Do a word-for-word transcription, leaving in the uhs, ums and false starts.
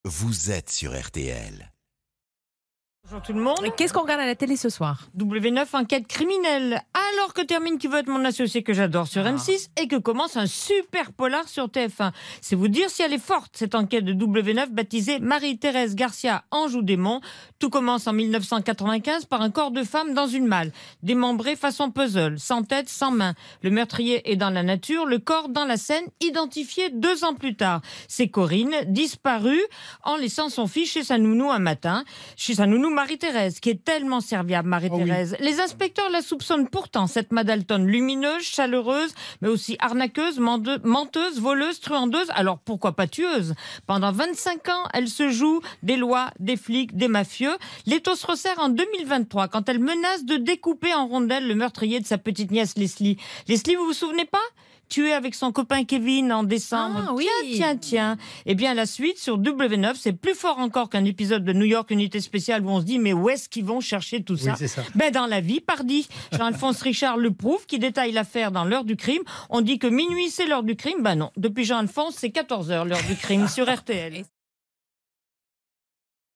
vous êtes sur R T L. Bonjour tout le monde. Qu'est-ce qu'on regarde à la télé ce soir? W neuf, enquête criminelle. Alors que termine Qui veut être mon associé, que j'adore, sur Ah. M six, et que commence un super polar sur T F un. C'est vous dire si elle est forte, cette enquête de W neuf baptisée Marie-Thérèse Garcia Anjou-Desmonts. Tout commence en mille neuf cent quatre-vingt-quinze par un corps de femme dans une malle, démembré façon puzzle, sans tête, sans main. Le meurtrier est dans la nature, le corps dans la Seine, identifié deux ans plus tard. C'est Corinne, disparue en laissant son fils chez sa nounou un matin. Chez sa nounou Marie-Thérèse, qui est tellement serviable, Marie-Thérèse. Oh oui. Les inspecteurs la soupçonnent pourtant, cette Madalton lumineuse, chaleureuse, mais aussi arnaqueuse, menteuse, voleuse, truandeuse, alors pourquoi pas tueuse? Pendant vingt-cinq ans, elle se joue des lois, des flics, des mafieux. L'étau se resserre en deux mille vingt-trois, quand elle menace de découper en rondelles le meurtrier de sa petite nièce Leslie. Leslie, vous vous souvenez pas? Tué avec son copain Kevin en décembre. Ah, oui. Tiens, tiens, tiens. Eh bien, la suite sur W neuf, c'est plus fort encore qu'un épisode de New York Unité Spéciale où on se dit, mais où est-ce qu'ils vont chercher tout ça? Oui, c'est ça. Ben, dans la vie, pardi. Jean-Alphonse Richard le prouve, qui détaille l'affaire dans l'heure du crime. On dit que minuit, c'est l'heure du crime. Ben non. Depuis Jean-Alphonse, c'est quatorze heures l'heure du crime sur R T L.